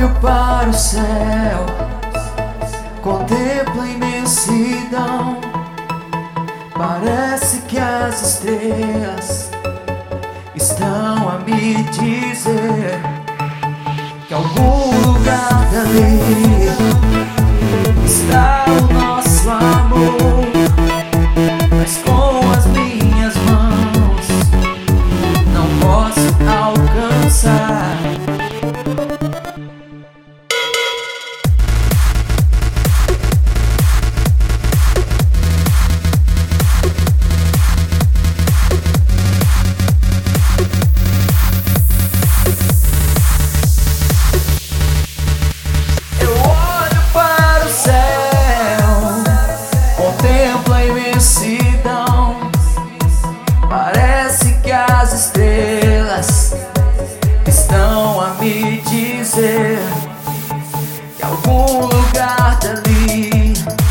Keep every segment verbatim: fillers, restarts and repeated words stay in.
olho para o céu, contemplo a imensidão. Parece que as estrelas estão a me dizer que algum lugar dali está o nosso amor, mas com as minhas mãos não posso alcançar. Contemplo a imensidão. Parece que as estrelas estão a me dizer que algum lugar dali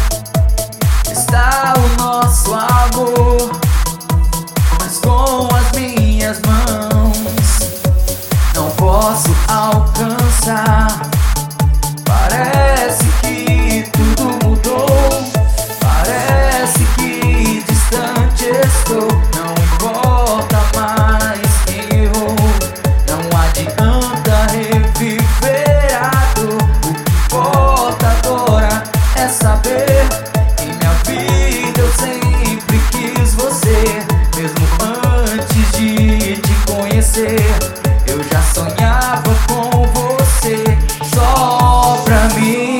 está o nosso amor, mas com as minhas mãos não posso alcançar. Parece que tudo mudou, parece que distante estou. Não importa mais quem errou, não adianta reviver a dor. O que importa agora é saber que em minha vida eu sempre quis você. Mesmo antes de te conhecer, eu já sonhava com você só pra mim.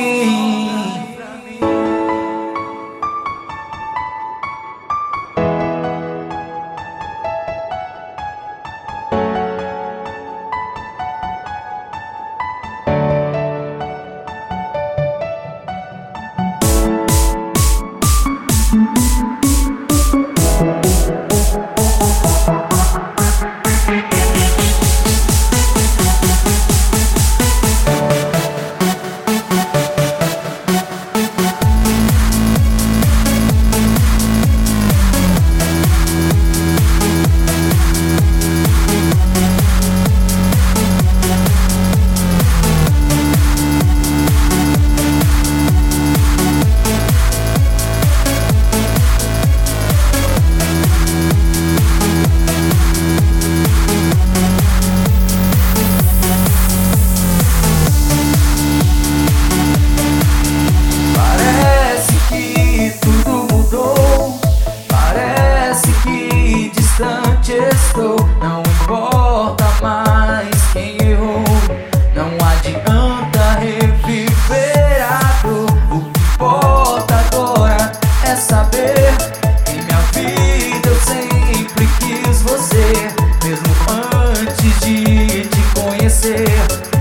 Distante estou, não importa mais quem errou, não adianta reviver a dor. O que importa agora é saber que em minha vida eu sempre quis você. Mesmo antes de te conhecer,